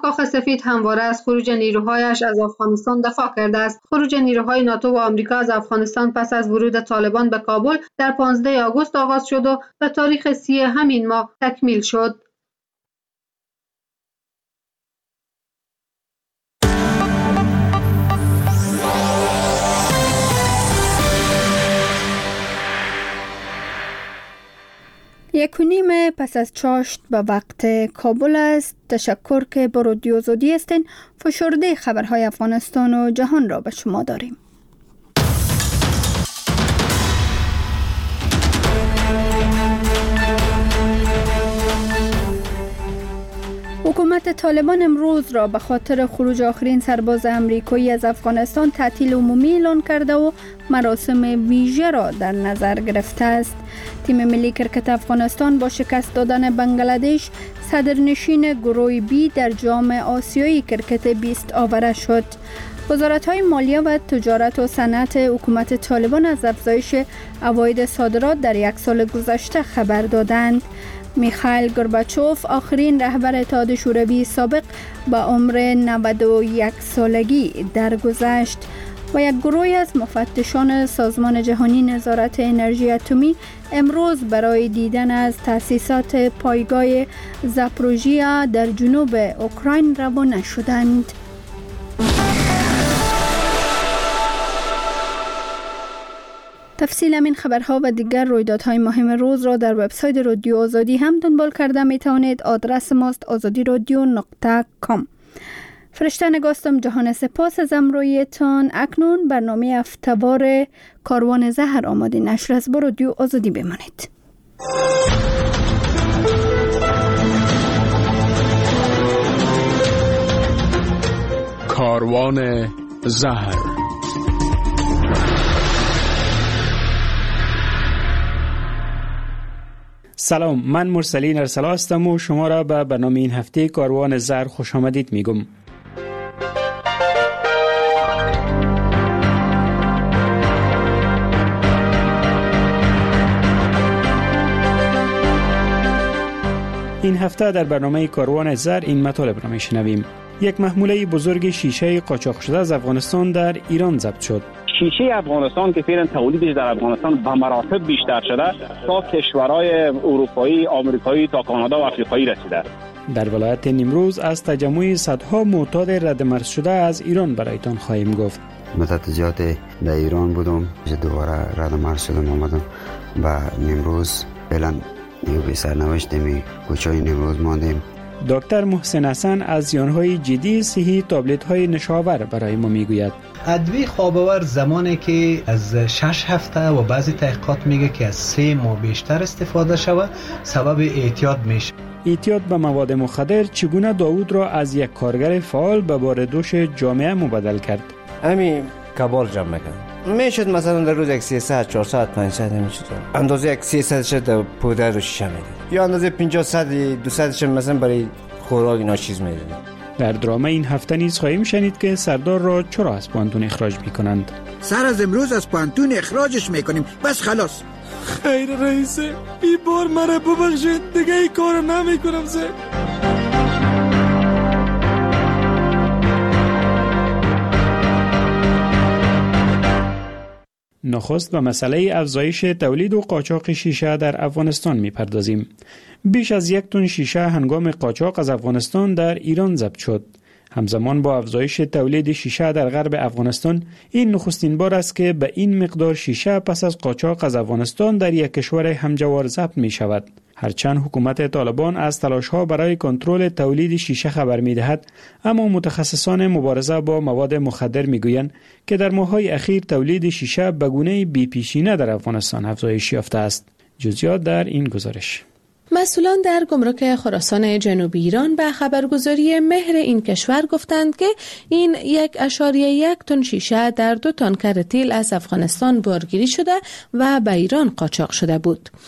کاخ سفید همواره از خروج نیروهایش از افغانستان دفاع کرده است. خروج نیروهای ناتو و آمریکا از افغانستان پس از ورود طالبان به کابل در 15 آگوست آغاز شد و به تاریخ 30 همین ماه تکمیل شد. یک و نیم پس از چاشت به وقت کابل است. تشکر که با رادیو آزادی هستین. فشرده خبرهای افغانستان و جهان را به شما داریم. حکومت طالبان امروز را به خاطر خروج آخرین سرباز امریکایی از افغانستان تعطیل عمومی اعلان کرده و مراسم ویژه را در نظر گرفته است. تیم ملی کرکت افغانستان با شکست دادن بنگلادش صدرنشین گروه بی در جام آسیایی کرکت 20 آوره شد. وزارت‌های مالیه و تجارت و صنعت حکومت طالبان از افزایش عواید صادرات در یک سال گذشته خبر دادند. میخائیل گورباچوف آخرین رهبر اتحاد شوروی سابق به عمر 91 سالگی درگذشت و یک گروه از مفتشان سازمان جهانی نظارت انرژی اتمی امروز برای دیدن از تأسیسات پایگاه زاپروژیا در جنوب اوکراین روانه شدند. تفصیل این خبرها و دیگر رویدادهای مهم روز را در وبسایت رادیو آزادی هم دنبال کرده می توانید. آدرس ماست azadiradyo.com. فرشته نگاستم جهان سپاس از امرویتان. اکنون برنامه هفته‌وار کاروان زهر آماده نشر است. با رادیو آزادی بمانید. کاروان زهر. سلام، من مرسلین ارسلا هستم و شما را به برنامه این هفته کاروان زهر خوش آمدید میگم. این هفته در برنامه کاروان زهر این مطالب را میشنویم. یک محموله بزرگ شیشه قاچاق شده از افغانستان در ایران ضبط شد. شیشه افغانستان که فعلا تولیدش در افغانستان به مراتب بیشتر شده تا کشورهای اروپایی، آمریکایی تا کانادا و آفریقایی رسیده. در ولایت نیمروز از تجمع صدها معتاد ردمرز شده از ایران برایتان خواهیم گفت. مدت زیاد در ایران بودم، دوباره ردمرز شدم آمدم و نیمروز فعلا یه سرنوشت می کوچه‌ی نیمروز ماندیم. دکتر محسن حسن از زیانهای جدی صحی تابلت‌های نشاور برای ما میگوید. ادویه خواب‌آور زمانی که از 6 هفته و بعضی تحقیقات میگه که از 3 ماه بیشتر استفاده شود سبب اعتیاد میشه. اعتیاد به مواد مخدر چگونه داوود را از یک کارگر فعال به باردوش جامعه مبدل کرد؟ همین کبال جمع میکنم. میشد مثلا در روز یک 300 400 500 میشد. اندازه یک 300 شد پودر رو شیشه میدید. یا اندازه 50 100 200 شد مثلا برای خوراک اینا چیز میدید. در درام این هفته نیز خواهیم شنید که سردار را چرا از پانتون اخراج میکنند. سر از امروز از پانتون اخراجش میکنیم، بس خلاص. خیر رئیسه، این بار مرا ببخشید، دیگه این کارو نمیکنم سه. نخست به مسئله افزایش تولید و قاچاق شیشه در افغانستان میپردازیم. بیش از 1 تن شیشه هنگام قاچاق از افغانستان در ایران ضبط شد. همزمان با افزایش تولید شیشه در غرب افغانستان، این نخستین بار است که به این مقدار شیشه پس از قاچاق از افغانستان در یک کشور همجوار ضبط می شود. هرچند حکومت طالبان از تلاش‌ها برای کنترل تولید شیشه خبر می‌دهد، اما متخصصان مبارزه با مواد مخدر می‌گویند که در ماه‌های اخیر تولید شیشه به گونه‌ای بی‌پیشینه در افغانستان افزایش یافته است. جزئیات در این گزارش. مسئولان در گمرک خراسان جنوبی ایران به خبرگزاری مهر این کشور گفتند که این 1.1 تن شیشه در 2 تانکر تیل از افغانستان بارگیری شده و به ایران قاچاق شده بود.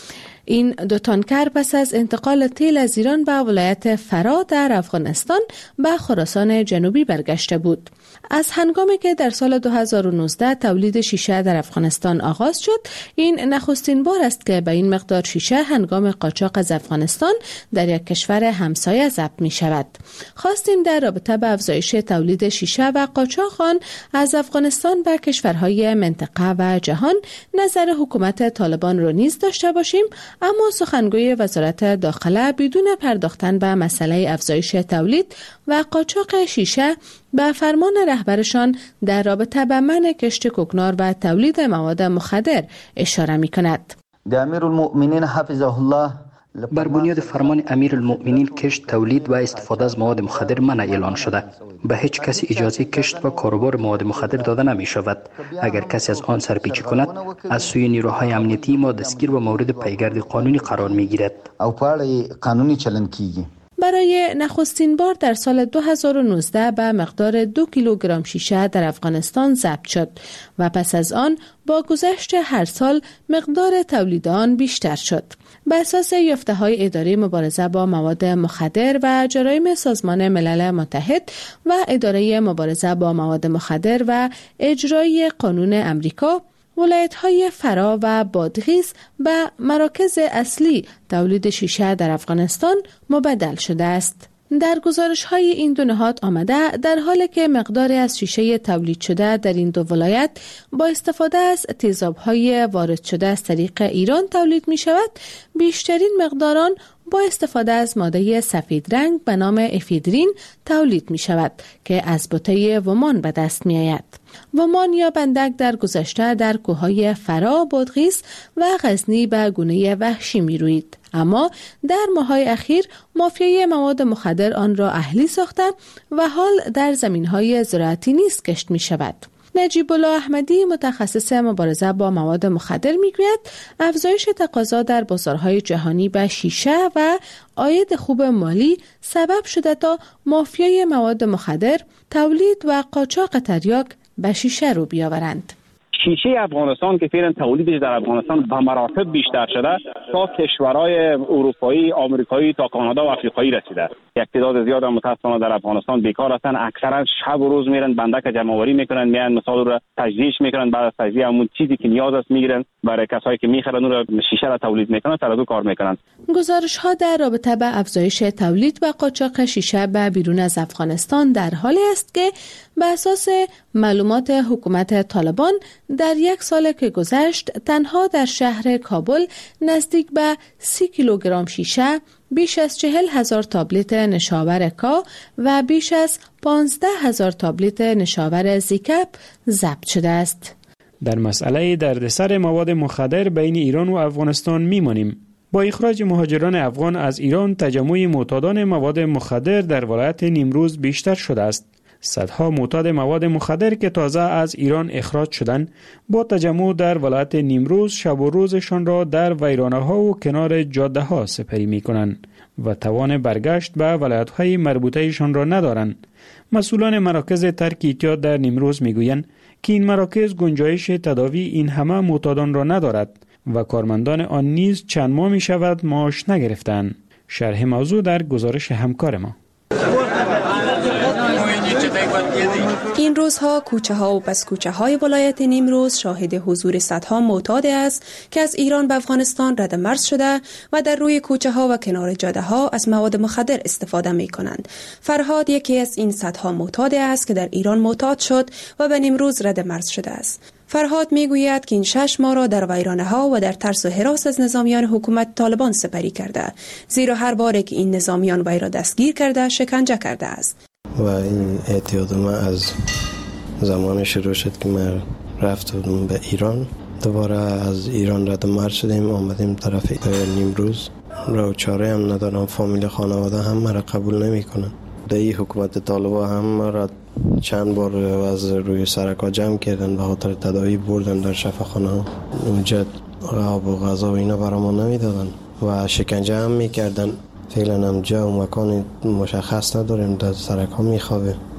این 2 تانکر پس از انتقال تیل از ایران به ولایت فرا در افغانستان به خراسان جنوبی برگشته بود. از هنگامی که در سال 2019 تولید شیشه در افغانستان آغاز شد، این نخستین بار است که به این مقدار شیشه هنگام قاچاق از افغانستان در یک کشور همسایه ضبط می شود. خواستیم در رابطه با افزایش تولید شیشه و قاچاق آن از افغانستان به کشورهای منطقه و جهان نظر حکومت طالبان را نیز داشته باشیم، اما سخنگوی وزارت داخله بدون پرداختن به مسئله افزایش تولید و قاچاق شیشه به فرمان رهبرشان در رابطه با منع کشت کوکنار و تولید مواد مخدر اشاره می کند. امیرالمؤمنین حفظه الله بر بنیاد فرمان امیرالمؤمنین کشت، تولید و استفاده از مواد مخدر منع اعلان شده. به هیچ کسی اجازه کشت و کاروبار مواد مخدر داده نمی شود. اگر کسی از آن سرپیچی کند، از سوی نیروهای امنیتی ما دستگیر و مورد پیگرد قانونی قرار می گیرد. او پاړی قانونی چلن کیږي. برای نخستین بار در سال 2019 به مقدار 2 کیلوگرم شیشه در افغانستان ضبط شد و پس از آن با گذشت هر سال مقدار تولید آن بیشتر شد. بر اساس یافته‌های اداره مبارزه با مواد مخدر و جرایم سازمان ملل متحد و اداره مبارزه با مواد مخدر و اجرایی قانون امریکا، ولایت‌های فرا و بادغیس به مراکز اصلی تولید شیشه در افغانستان مبدل شده است. در گزارش‌های این 2 نهاد آمده در حالی که مقداری از شیشه تولید شده در این 2 ولایت با استفاده از تیزاب‌های وارد شده از طریق ایران تولید می‌شود، بیشترین مقداران با استفاده از ماده سفید رنگ به نام افیدرین تولید می شود که از بوته ومان به دست می آید. ومان یا بندک در گذشته در کوههای فرا، بادغیس و غزنی به گونه وحشی می روید. اما در ماه‌های اخیر مافیای مواد مخدر آن را اهلی ساخته و حال در زمین‌های زراعتی نیز کشت می شود. نجیب الله احمدی متخصص مبارزه با مواد مخدر میگوید افزایش تقاضا در بازارهای جهانی به شیشه و عاید خوب مالی سبب شده تا مافیای مواد مخدر تولید و قاچاق تریاک به شیشه رو بیاورند. شیشه افغانستان که فعلا تولیدش در افغانستان به مراتب بیشتر شده تا کشورهای اروپایی، آمریکایی تا کانادا و افریقایی رسیده. یک تعداد زیاد متاسفانه در افغانستان بیکار هستند، اکثرا شب و روز میرن بندک جمع آوری میکنن، میان مثال رو تجزیهش میکنن، بعد از تجزیه همون چیزی که نیاز است میگیرن برای کسایی که میخرن اون رو شیشه را تولید میکنن، تردو کار میکنن. گزارش ها در رابطه با افزایش تولید و قاچاق شیشه به بیرون از افغانستان در حالی است که به اساس معلومات حکومت طالبان در 1 سال که گذشت تنها در شهر کابل نزدیک به 30 کیلوگرم شیشه، بیش از 40,000 تابلت نشاور کا و بیش از 15,000 تابلت نشاور زیکپ ضبط شده است. در مسئله دردسر مواد مخدر بین ایران و افغانستان میمانیم. با اخراج مهاجران افغان از ایران، تجمع معتادان مواد مخدر در ولایت نیمروز بیشتر شده است. صدها معتاد مواد مخدر که تازه از ایران اخراج شدند، با تجمع در ولایت نیمروز شب و روزشان را در ویرانه‌ها و کنار جاده‌ها سپری می‌کنند و توان برگشت به ولایت‌های مربوطه‌شان را ندارند. مسئولان مراکز ترک اعتیاد در نیمروز می‌گویند که این مراکز گنجایش تداوی این همه معتادان را ندارد و کارمندان آن نیز چند ماه می‌شود معاش نگرفتند. شرح موضوع در گزارش همکار ما. این روزها کوچه ها و پس کوچه های ولایت نیمروز شاهد حضور صدها معتاد است که از ایران به افغانستان رد مرز شده و در روی کوچه ها و کنار جاده ها از مواد مخدر استفاده می کنند. فرهاد یکی از این صدها معتاد است که در ایران معتاد شد و به نیمروز رد مرز شده است. فرهاد میگوید که این 6 ماه را در ویرانه ها و در ترس و هراس از نظامیان حکومت طالبان سپری کرده، زیرا هر باره که این نظامیان وی را دستگیر کرده شکنجه کرده است. و این اعتیاد ما از زمان شروع شد که من رفتم به ایران، دوباره از ایران رد مرز شدیم، آمدیم طرف نیمروز. راه چاره هم ندارم، فامیل خانواده هم مرا قبول نمی کنن. دایی حکومت طالبان هم مرا چند بار از روی سرکا جمع کردن، به خاطر تداوی بردن در شفاخانه ها. اونجا آب و غذا و اینا برام نمی دادن و شکنجه هم می کردن. فعلا هم جا و مکان مشخص نداریم، در سرک ها می خوابیم.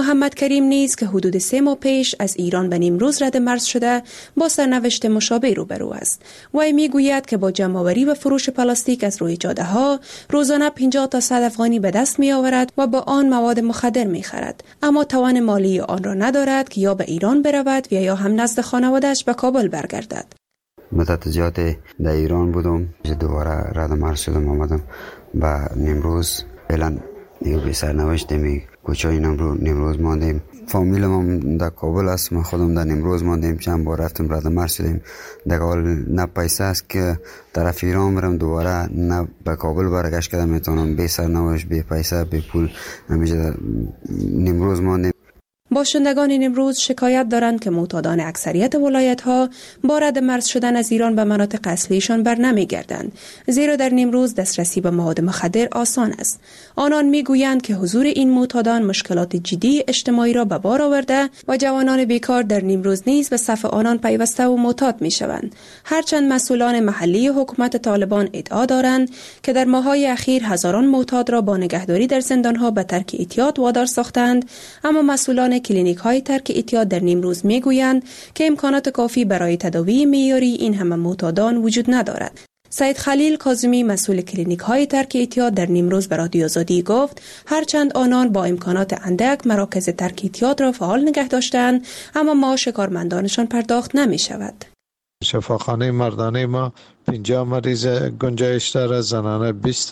محمد کریم نیز که حدود 3 ماه پیش از ایران به نیمروز رد مرز شده با سرنوشت مشابه روبرو است. وی میگوید که با جمع‌آوری و فروش پلاستیک از روی جاده‌ها روزانه 50 تا 100 افغانی به دست می‌آورد و با آن مواد مخدر می‌خرد، اما توان مالی آن را ندارد که یا به ایران برود و یا هم نزد خانواده‌اش به کابل برگردد. مدت زیاد در ایران بودم، دوباره رد مرز شدم آمدم و نیمروز. فعلا به سرنوشت کوچه‌های نیمروز ماندیم. فامیلم هم در کابل است، من خودم در نیمروز ماندیم. چند بار رفتم رد مرز شدیم. در کابل نه پیسه است که طرف ایران برم دوباره، نه به کابل برگشت کردم میتونم. بی سرنوشت، بی پیسه، بی پول همیشه نیمروز ماندیم. باشندگان نیمروز شکایت دارند که معتادان اکثریت ولایت‌ها با رد مرز شدن از ایران به مناطق اصلیشان بر نمی‌گردند، زیرا در نیمروز دسترسی به مواد مخدر آسان است. آنان می‌گویند که حضور این معتادان مشکلات جدی اجتماعی را به بار آورده و جوانان بیکار در نیمروز نیز به صف آنان پیوسته و معتاد می‌شوند. هرچند مسئولان محلی حکومت طالبان ادعا دارند که در ماه‌های اخیر هزاران معتاد را با نگهداری در زندان‌ها به ترک اعتیاد وادار ساختند، اما مسئولان کلینیک‌های ترک اعتیاد در نیمروز میگویند که امکانات کافی برای تداوی معیاری این همه معتادان وجود ندارد. سید خلیل کاظمی مسئول کلینیک‌های ترک اعتیاد در نیمروز به رادیو آزادی گفت هرچند آنان با امکانات اندک مراکز ترک اعتیاد را فعال نگه داشتند، اما معاش کارمندانشان پرداخت نمی‌شود. شفاخانه مردانه ما 50 مریض گنجایش دارد، زنانه 20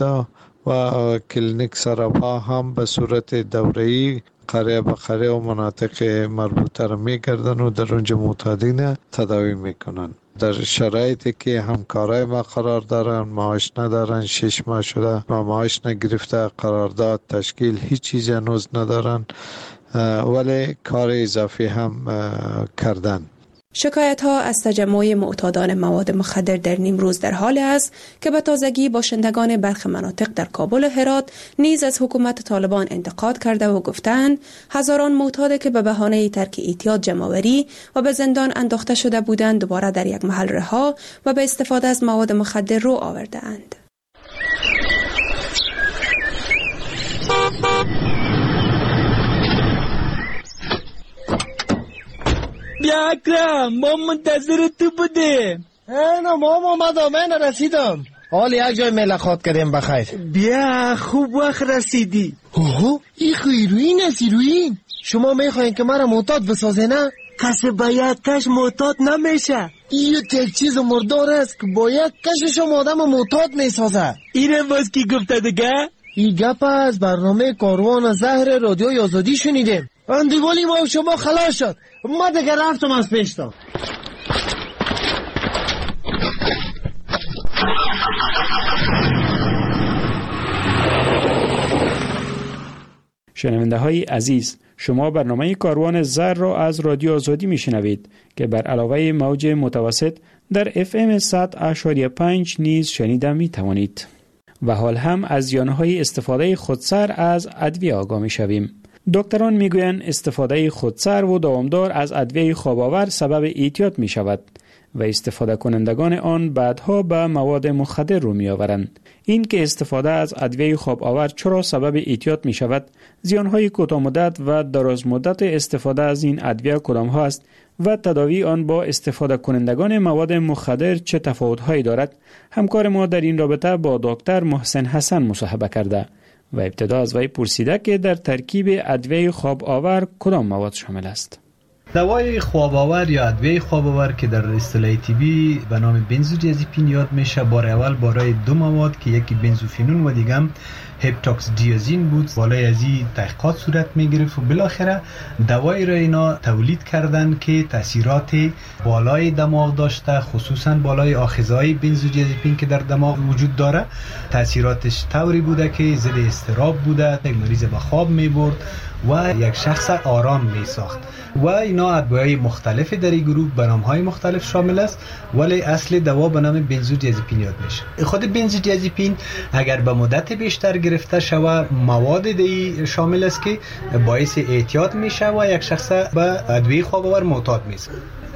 و کلینیک سراپا هم به صورت دوره‌ای قریه به قریه و مناطق مربوطه را می‌گردن و در اونجا معتادین تداوی میکنن. در شرایطی که همکارای ما قرار دارن، معاش ندارن، 6 ماه شده و معاش نگرفته، قرارداد تشکیل هیچ چیز هنوز ندارن، ولی کار اضافی هم کردن. شکایت‌ها از تجمع معتادان مواد مخدر در نیمروز در حال است که به تازگی باشندگان برخی مناطق در کابل و هرات نیز از حکومت طالبان انتقاد کرده و گفتند هزاران معتاد که به بهانه ترک اعتیاد جمع‌آوری و به زندان انداخته شده بودند دوباره در یک محل رها و به استفاده از مواد مخدر رو آورده‌اند. بیا اکرم، ما منتظر تو بودیم. نه ما اومدم، من رسیدم. حال یک جای ملاقات کردیم بخیر. بیا خوب وقت رسیدی. اوه این هیروئین است، هیروئین. شما میخواین که مرا معتاد بسازه نه؟ کسی با یک کش معتاد نمیشه. این یک چیز مردار است که با یک کشش آدم معتاد میسازه. اینه باز کی گفته دیگه؟ این گپ از برنامه کاروان زهر رادیو آزادی شنیدیم. اندیوالی ما شما خلاص شد، ما دیگه رفتم از پیشتا. شنونده های عزیز، شما برنامه کاروان زهر را از رادیو آزادی میشنوید که بر علاوه موج متوسط در FM 100.5 نیز شنیده می توانید. و حال هم از زیانهای استفاده خودسر از ادویه آگاه می شویم. دکتران میگویند استفاده خودسر و دوامدار از ادویه خواب‌آور سبب اعتیاد می شود و استفاده کنندگان آن بعدها به مواد مخدر رو می آورند. این که استفاده از ادویه خواب‌آور چرا سبب اعتیاد می شود، زیانهای کوتاه مدت و دراز مدت استفاده از این ادویه کدام ها است و تداوی آن با استفاده کنندگان مواد مخدر چه تفاوت‌هایی دارد، همکار ما در این رابطه با دکتر محسن حسن مصاحبه کرده و ابتدا از وی پرسیده که در ترکیب ادویه خواب‌آور کدام مواد شامل است. دوای خواب‌آور یا ادویه خواب‌آور که در اصطلاح طبی به نام بنزودیازپین یاد میشه، بار اول برای دو مواد که یکی بنزوفینون و دیگه هپتاکس دیازین بود، بالای از این تحقیقات صورت میگرفت و بالاخره دوایی را اینا تولید کردن که تاثیرات بالای دماغ داشته، خصوصا بالای آخذهای بنزودیازپین که در دماغ وجود داره. تاثیراتش طوری بوده که ضد اضطراب بوده، یک مریض به خواب میبرد و یک شخص آرام می ساخت و اینا ادویه‌های مختلف در این گروه به نام‌های مختلف شامل است، ولی اصل دوا به نام بنزودیازپین یاد میشه. خود بنزودیازپین اگر به مدت بیشتر گرفته شود، مواد دی شامل است که باعث اعتیاد میشه و یک شخص به ادویه خواب‌آور معتاد میشه.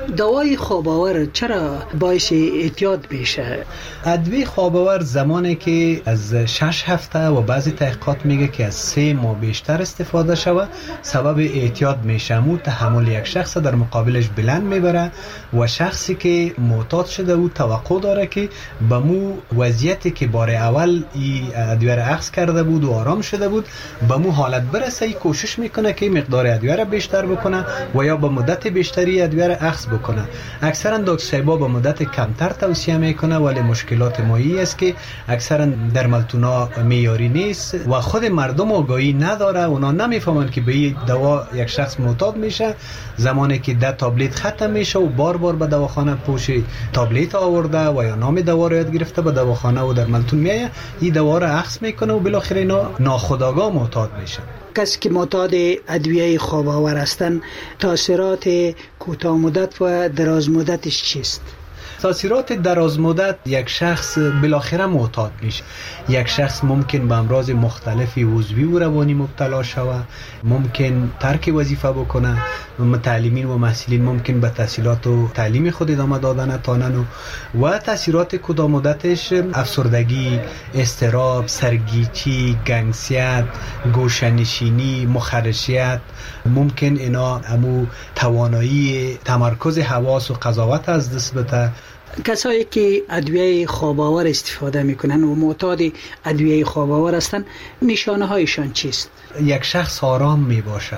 دوای خواب‌آور چرا باعث اعتیاد میشه؟ ادویه خواب‌آور زمانی که از 6 هفته و بعضی تحقیقات میگه که از 3 ماه بیشتر استفاده شوه سبب اعتیاد میشه. مو تحمل یک شخص در مقابلش بلند میبره و شخصی که معتاد شده او توقع داره که به مو وضعیتی که بار اول ای ادویه را اخذ کرده بود و آرام شده بود به مو حالت برسه، ای کوشش میکنه که مقدار ادویه را بیشتر بکنه و یا به مدت بیشتری ادویه را اخذ بکنه. اکثرا دکتر صاحبا به مدت کمتر توصیه میکنه، ولی مشکلات مایی است که اکثرا درملتونا معیاری نیست و خود مردم آگاهی نداره. اونا نمیفهمن که به این دوا یک شخص معتاد میشه زمانی که ده تابلت ختم میشه و بار بار به دواخانه پوش تابلت آورده و یا نام دوا رو یاد گرفته به دواخانه و درملتون میایه، این دوا رو اخذ میکنه و بالاخره اینا ناخودآگاه معتاد میشه. کسی که معتاد ادویه خواب‌آور هستند تاثیرات کوتاه مدت و دراز مدتش چیست؟ تاثیرات دراز مدت یک شخص بالاخره معتاد میشه. یک شخص ممکن به امراض مختلفی عضوی و روانی مبتلا شود، ممکن ترک وظیفه بکنه، متعلمین و محصلین ممکن به تحصیلات و تعلیم خود ادامه دادن نتوانند و تاثیرات کوتاه مدتش افسردگی، اضطراب، سرگیجی، گنگسیت، گوشه‌نشینی، مخرشیت، ممکن اینا همو توانایی تمرکز حواس و قضاوت از دست بده. کسایی که ادویه خواب‌آور استفاده میکنن و معتاد ادویه خواب‌آور هستن نشانه هایشان چیست؟ یک شخص آرام می باشه،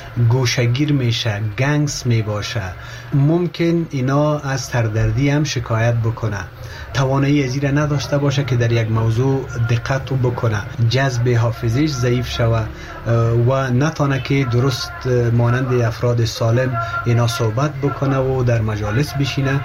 گوشگیر میشه، گنگس می باشه، ممکن اینا از سردردی هم شکایت بکنه، توانایی ازیره نداشته باشه که در یک موضوع دقت بکنه، جذب حافظش ضعیف شوه و نتانه که درست مانند افراد سالم اینا صحبت بکنه و در مجالس بشینه.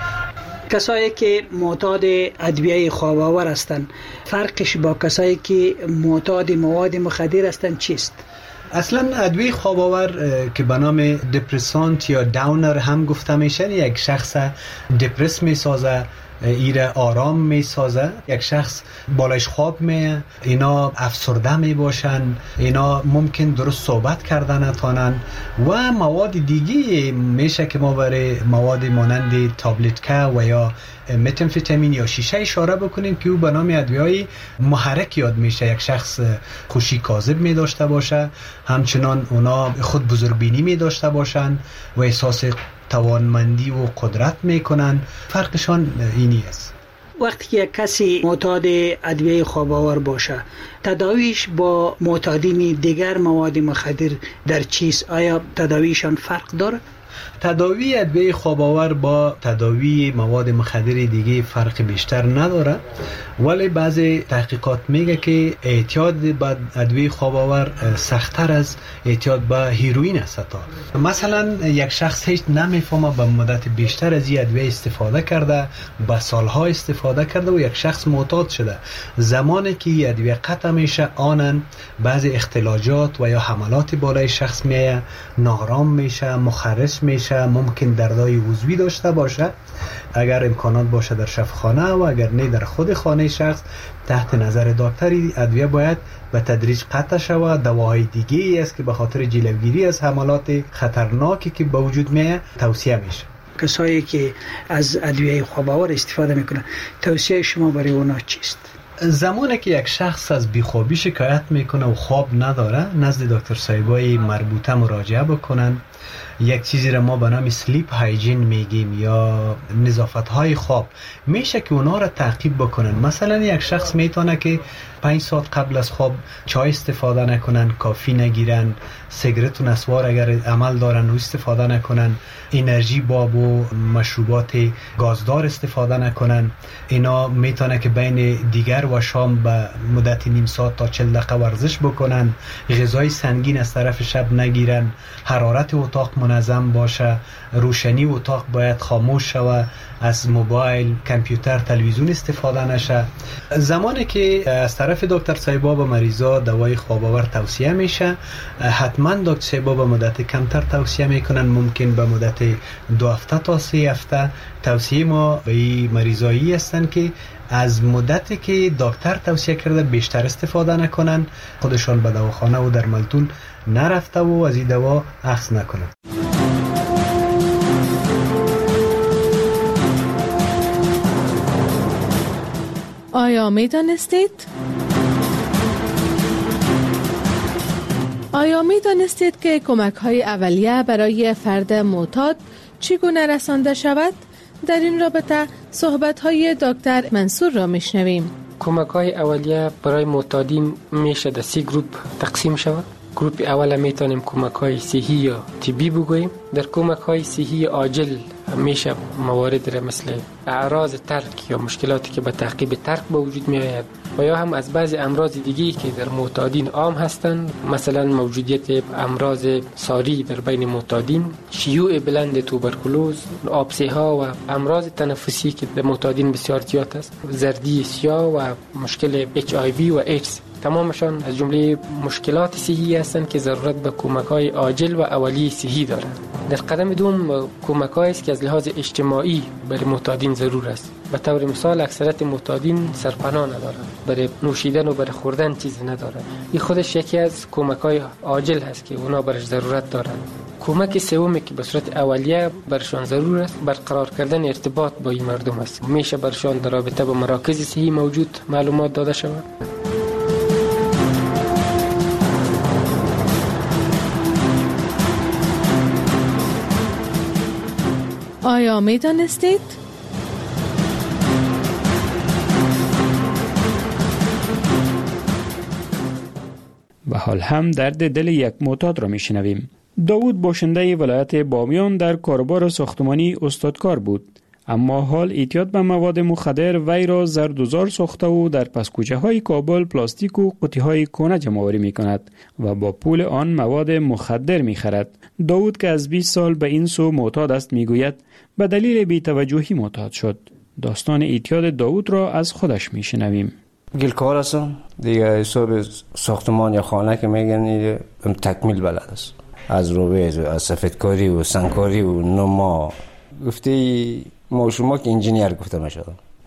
کسایی که معتاد ادویه خواب‌آور هستند فرقش با کسایی که معتاد مواد مخدر هستند چیست؟ اصلا ادویه خواب‌آور که به نام دپرسانت یا داونر هم گفته میشه، یک شخص دپرس میسازه، ایره آرام می سازه. یک شخص بالایش خواب می، اینا افسرده می باشن، اینا ممکن درست صحبت کردن نتانن و مواد دیگه میشه که ما برای مواد مانند تابلتکه و یا متامفتامین یا شیشه اشاره بکنیم که او به نام ادویه‌های محرک یاد میشه. یک شخص خوشی کاذب می داشته باشه، همچنان اونا خود بزرگبینی می داشته باشن و احساس توانمندی و قدرت میکنن. فرقشان اینی است. وقتی که یک کسی معتاد ادویه خواب‌آور باشه تداویش با معتادین دیگر مواد مخدر در چیست؟ آیا تداویشان فرق داره؟ تداوی ادویه خواب‌آور با تداوی مواد مخدر دیگه فرق بیشتر نداره، ولی بعضی تحقیقات میگه که اعتیاد به ادویه خواب‌آور سخت‌تر از اعتیاد به هیروئین است. مثلا یک شخص هیچ نمیفهمه به مدت بیشتر از این ادویه استفاده کرده، به سالها استفاده کرده و یک شخص معتاد شده. زمانی که ادویه قطع میشه آنن بعضی اختلاجات و یا حملات بالای شخص میایه، نارام میشه، مخرس میشه، ممکن دردای عضوی داشته باشه. اگر امکانات باشه در شفاخانه و اگر نه در خود خانه شخص تحت نظر دکتری ادویه باید به تدریج قطع شود. دواهای دیگه ای است که به خاطر جلوگیری از حملات خطرناکی که به وجود میاد توصیه میشه. کسایی که از ادویه خواب‌آور استفاده میکنن توصیه شما برای اونا چیست؟ زمانی که یک شخص از بیخوابی شکایت میکنه و خواب نداره نزد دکتر صاحبای مربوطه مراجعه بکنن. یک چیزی را ما به نام سلیپ هایجین میگیم یا نظافت های خواب، میشه که اونا را تعقیب بکنن. مثلا یک شخص میتونه که 5 ساعت قبل از خواب چای استفاده نکنن، کافی نگیرن، سیگرت و نسوار اگر عمل دارن و استفاده نکنن، انرژی باب و مشروبات گازدار استفاده نکنن. اینا میتونه که بین دیگر و شام به مدت نیم ساعت تا 40 دقیقه ورزش بکنن، غذای سنگین از طرف شب نگیرن، حرارت اتاق منظم باشه، روشنی اتاق باید خاموش شود، از موبایل، کامپیوتر، تلویزیون استفاده نشه. زمانی که از طرف دکتر صاحبا به مریضا دوای خواب‌آور توصیه میشه، حتما دکتر صاحبا به مدت کمتر توصیه میکنن، ممکن به مدت 2 هفته تا 3 هفته. توصیه ما به این مریضایی هستن که از مدتی که دکتر توصیه کرده بیشتر استفاده نکنن، خودشان به دواخانه و درملتون نرفته و از این دوا اخذ نکنن. آیا می دانستید که کمک های اولیه برای فرد معتاد چگونه رسانده شود؟ در این رابطه صحبت های دکتر منصور را میشنویم. کمک های اولیه برای معتادین میشه در 3 گروپ تقسیم شود. گروپ اول میتونیم کمک های صحی یا طبی بگوییم. در کمک های صحی عاجل میشه موارد را مثل اعراض ترک یا مشکلاتی که به تعقیب ترک به وجود می آید و یا هم از بعضی امراض دیگی که در معتادین عام هستند، مثلا موجودیت امراض ساری در بین معتادین، شیوع بلند توبرکولوز، آبسه ها و امراض تنفسی که در معتادین بسیار زیاد است، زردی سیاه و مشکل HIV و ایدز. تمامشان از جمله مشکلات صحی هستند که ضرورت به کمک‌های عاجل و اولیه صحی دارند. در قدم دوم کمک‌هایی است که از لحاظ اجتماعی برای معتادین ضرور است. به طور مثال اکثریت معتادین سرپناه ندارند، برای نوشیدن و برای خوردن چیزی ندارند. این خودش یکی از کمک‌های عاجل هست که اونا برش ضرورت دارند. کمک سومی که به صورت اولیه برشان ضرور است برقرار کردن ارتباط با این مردم است. میشه برشان در رابطه با مراکز صحی موجود معلومات داده شود. آیا می دانستید؟ و حال هم درد دل یک معتاد را می شنویم. داوود باشنده ولایت بامیان در کاروبار ساختمانی استادکار بود، اما حال اعتیاد به مواد مخدر وی را زردوزار ساخته و در پسکوچه های کابل پلاستیک و قوطی های کهنه جمع‌آوری می کند و با پول آن مواد مخدر می خرد. داوود که از 20 سال به این سو معتاد است می گوید به دلیل بی‌توجهی معتاد شد. داستان اعتیاد داوود را از خودش می شنویم. گلکار هستم دیگه، حساب ساختمان یا خانه که میگن تکمیل بلد است، از روبه از سفیدکاری و سنگکاری و نما. گفته ما شما که انجینیر گفته میشد.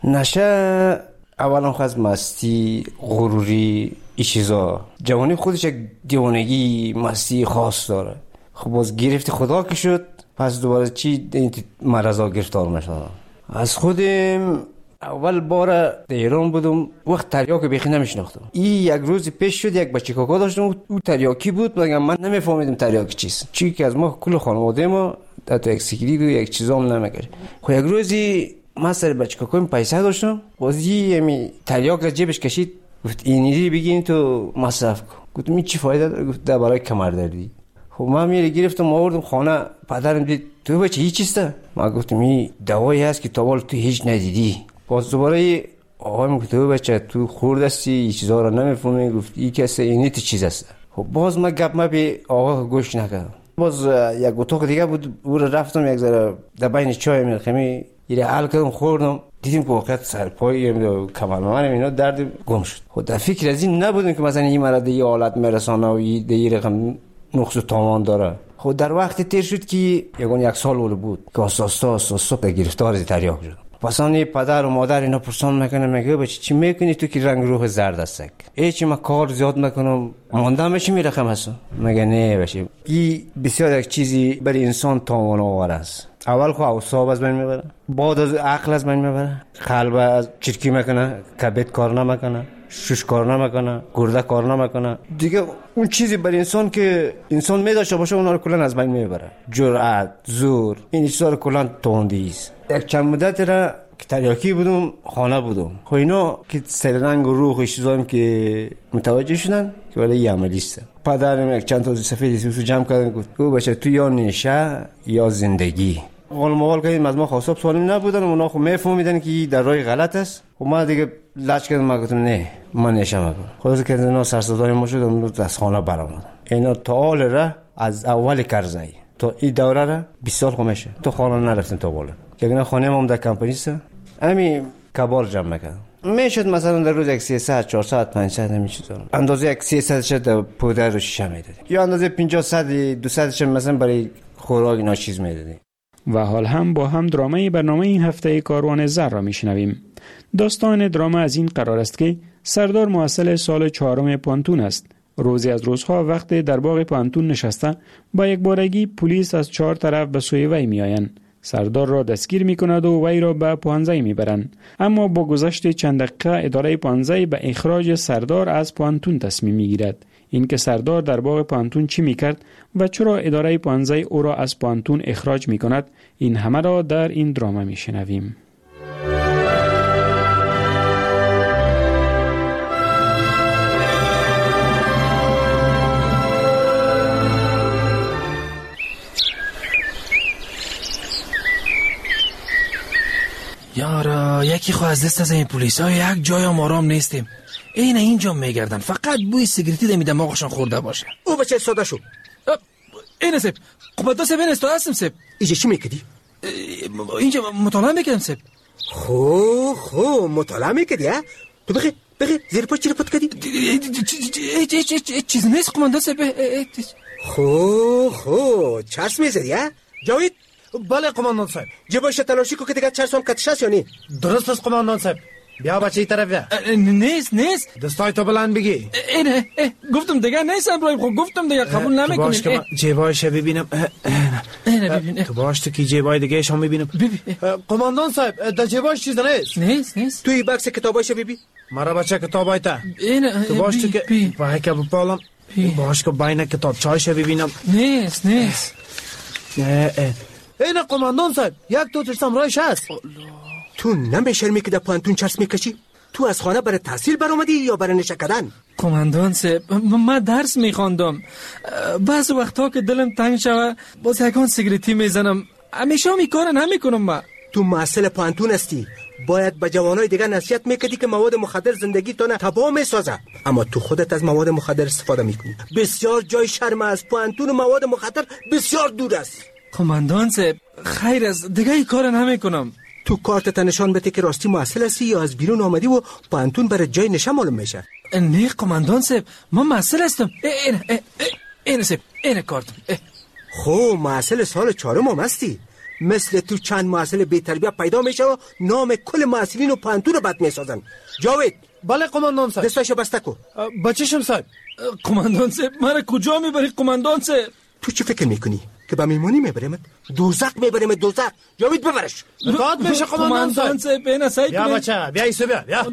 نشه اولا خواست مستی، غروری، این چیزا. جوانی خودش یک دیوانگی مستی خاص داره. خب باز گرفت خدا که شد، پس دوباره چی مرضا گرفتار میشد. از خودم اول بار در ایران بودم، وقت تریاک بیخی نمیشناختم. این یک روز پیش شد، یک بچه کاکا داشتم، او تریاکی بود، مگر من نمیفهمیدم تریاکی چیست. چی که از ما کل خانواده ما تا یک سیکلی و یک چیزام نمیگه. خب یک روزی من سر بچه کاکایم پیسه داشتم، بازی همی تریاک از جیبش کشید، گفت اینی بگین تو مصرف کن. گفتم این چی فایده داره؟ گفت ده برای کمر دردی. خب من میره گرفتم آوردم خانه، پدرم دید تو بچه هیچ چیسته؟ من گفتم این دوایی هست که تا حالا تو هیچ ندیدی. باز دوباره آقایم گفت تو بچه تو خورد هستی، این چیزا رو نمیفهمی. گفت این کسی اینی تو چیز است. خب باز من گپ به آقا گوش نکردم. باز یک اتاق دیگه بود، او رو رفتم یک ذره در بین چای میخمی یه حل کردم، خوردم، دیدیم که واقعا سرپای کمرمانم اینا درد گم شد. خود در فکر از این نبودیم که مثلا این مرد یه حالت میرسانه و یه رقم نقص و تاوان داره. خود در وقتی تیر شد که یک سال اول بود که آساستا به گرفتار تریاک شد. پسانی پدر و مادر اینا پرسان میکنه، میگه بچه چی میکنی تو که رنگ روح زرد است؟ چی من کار زیاد میکنم مانده میشم این رقم هستم. میگه نه بچه، این بسیار یک چیزی برای انسان تاوان آور است. اول خو اعصاب از بین میبره، بعد از عقل از بین میبره، قلب از چرکی میکنه، کبد کار نمیکنه، شش کار نمیکنه، گرده کار نمیکنه. دیگه اون چیزی برای انسان که انسان میداشته باشه اونا رو کلا از بین میبره. جرأت، زور، این چیزا رو کلا توندی است. یک چند مدت را که تریاکی بودم، خانه بودم. خب اینا که سر رنگ و روح و چیزام که متوجه شدن که ولی عملی است. پدرم یک چند تا سفید سوسو جمع کردن، گفت او بچه تو یا نشه یا زندگی. قول موال کردیم از ما خواستاب سالم نبودن، اونا خب میفهمیدن که در راه غلط است. و ما دیگه لچ کردم، ما گفتم نه من نشه میکنم. خلاص که اینا سرصدای ما شد، از خانه برآمدم. اینا تا حال را از اول کرزای تا این دوره را 20 سال خمیشه تو خانه نرفتم تا بالا. که اینا خانه ما در کمپانی است، همین کبار جمع میکردم. میشد مثلا در روز یک 300 400 500 همین چیزا اندازه یک 300 شد پودر رو شیشه میدادی، یا اندازه 50 100 200 شد مثلا برای خوراک اینا چیز میدادی. و حال هم با هم درامه برنامه این هفته کاروان زر را میشنویم. داستان درامه از این قرار است که سردار موصل سال 4 پانتون است. روزی از روزها وقت در باغ پانتون نشسته، با یک بارگی پلیس از 4 طرف به سوی وی میآیند. سردار را دستگیر می کند و وی را به پوهنځی می برند. اما با گذشت چند دقیقه اداره پوهنځی به اخراج سردار از پوهنتون تصمیم می گیرد. این که سردار در باغ پوهنتون چی می کرد و چرا اداره پوهنځی او را از پوهنتون اخراج می کند، این همه را در این درام می شنویم. یارا یکی خو از دست از این پلیسا یک جای هم آرام نیستیم. اینجا میگردن، فقط بوی سیگریتی در دماغشان خورده باشه. او بچه ساده شو. اینه سب قبطا سب این استاد سب. اینجا چی میکردی؟ اینجا مطالعه میکردم سب. خو مطالعه میکردی ها؟ تو بخی زیر پاش چی پت کردی؟ چیز نیست قمانده سب. خو چرس میزدی ها؟ جاوید؟ بله قماندان صاحب. جباش تلاشی کو که دیگه چرس هم کتش هست یا نی؟ درست است قماندان صاحب. بیا بچه ای طرف بیا. نیست دستای تو بلند بگی. اینه گفتم دیگه نیست ابراهیم، خب گفتم دیگه قبول نمیکنی. جیبایش ببینم. اینه ببین. تو باش تو کی جیبای دیگه شما ببینم. قماندان صاحب در جیبایش چیز نیست. توی بکس کتابایش ببین. مرا بچه کتابای تا. اینه تو باش تو که پای که بپالم. باش که باین کتاب چایش ببینم. نیست. اینه قماندان صاحب یک تو ترسم رایش هست. تو نمیشرمی که در پانتون چرس میکشی؟ تو از خانه برای تحصیل برآمدی یا برای نشه کردن؟ قماندان صاحب من درس میخواندم. بعض وقتا که دلم تنگ شوه باز یکان سیگریتی میزنم. همیشه می کار نمیکنم. من تو مسئله پانتون هستی، باید به جوانای دیگه نصیحت میکردی که مواد مخدر زندگی تو تباه میسازه، اما تو خودت از مواد مخدر استفاده میکنی. بسیار جای شرم از پانتون و مواد مخدر بسیار دور است. قماندان صاحب خیر از دیگه ای کار نمیکنم. تو کارتت نشان بده که راستی محصل هستی یا از بیرون آمدی و پانتون برای جای نشه معلوم میشه. نه قماندان صاحب من محصل هستم. اینه صاحب اینه کارتم. خو محصل سال 4 هم هستی. مثل تو چند محصل بی تربیت پیدا میشه و نام کل محصلین و پانتون رو بد میسازن. جاوید. بله قماندان صاحب. دستاشو بسته کو. بچه‌شم صاحب. قماندان صاحب مرا کجا میبری قماندان صاحب؟ تو چی فکر میکنی؟ که با میمونی میبریمت؟ دوزخ میبریمت دوزخ. جاوید ببرش. داد میشه قماندان صاحب. بیا سعی بیا بچه بیا ایسو بیا.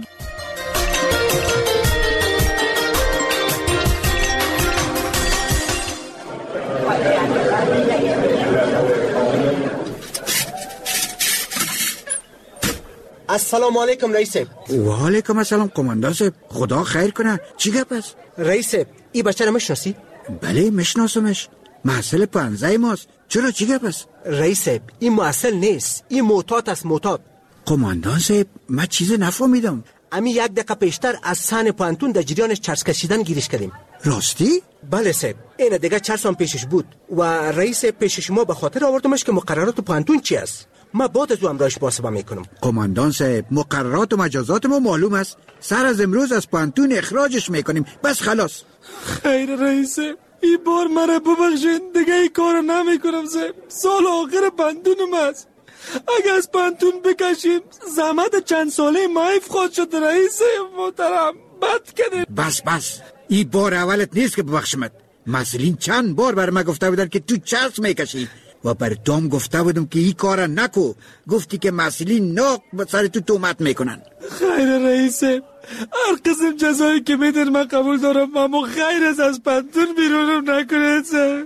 السلام علیکم رئیس صاحب. و علیکم السلام قماندان صاحب. خدا خیر کنه. چی گپ است؟ رئیس صاحب این بچه رو میشناسی؟ بله میشناسمش. محصل پانزای ماست. چرا چی گپ است؟ رئیس صاحب این محصل نیست، این معتاد است. معتاد. قماندان صاحب من چیز نفهمیدم. امی 1 دقیقه پیشتر از سن پانتون در جریانش چرس کشیدن گیرش کردیم. راستی؟ بله صاحب. این دیگه چرس هم پیشش بود و رئیس پیشش ما به خاطر آوردمش که مقررات پانتون چی است. ما بعد از او امرایش محاسبه میکنم. قماندان صاحب مقررات و مجازات ما معلوم است. سر از امروز از پانتون اخراجش میکنیم. بس خلاص. خیر رئیس این بار مرا ببخشید دیگه این کار نمیکنم صاحب. سال آخر پانتونم است. اگه از پانتون بکشیم زحمت چند ساله مایف خود شد. رئیس محترم بد کردیم. بس این بار اولت نیست که ببخشمت. مسئولین چند بار بر من گفته بودن که تو چرس میکشی و بر دوم گفته بودم که این کار نکو. گفتی که مسئولین ناق به سر تو تهمت میکنن. خیر رئیس هر قسم جزایی که میدن من قبول دارم، اما خیر از پانتون بیرونم نکنید.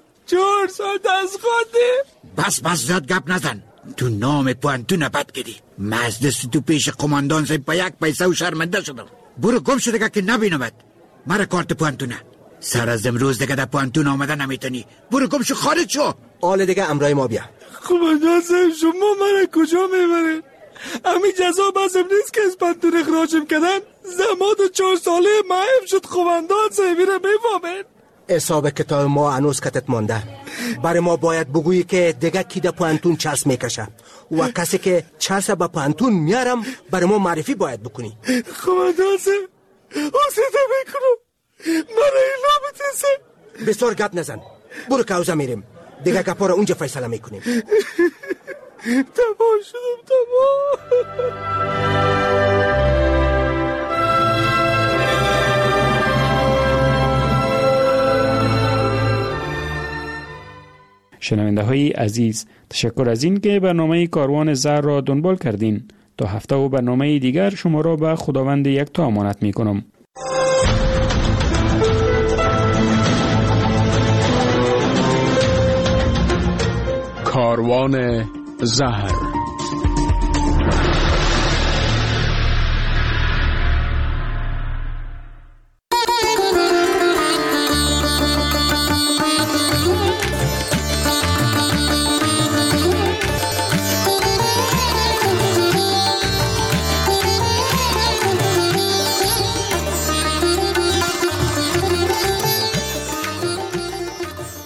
4 سال دست خواهده. بس زیاد گپ نزن. تو نام پانتون بد کردی. من از دست تو پیش قماندان صاحب با 1 پیسه و شرمنده شدم. برو گم شده که نبینمت. مرا کارت پانتونه. سر از امروز دیگه در پانتون آمده نمیتونی. برو گم شو خارج شو. آل دیگه امرای ما بیا. قماندان صاحب شما مرا کجا میبرید؟ امی جزا بازم نیست که از پانتون اخراجم کردن. زمان 4 ساله مایم شد. قماندان صاحب رو میفهمید. حساب کتاب ما هنوز کتت مانده. برای ما باید بگویی که دیگه کی در پانتون چرس میکشه و کسی که چرس با پانتون میارم برای ما معرفی باید بکنی. قماندان صاحب حسیده میکنم مرا ایلا بتیسه. بسیار گپ نزن. برو کوزه میریم دیگه گپا رو اونجا فیصله میکنیم. تمام شدم تمام. شنونده های عزیز، تشکر از این که برنامه کاروان زهر را دنبال کردین. تا هفته و برنامه دیگر شما را به خداوند یکتا امانت می کنم. کاروان زهر.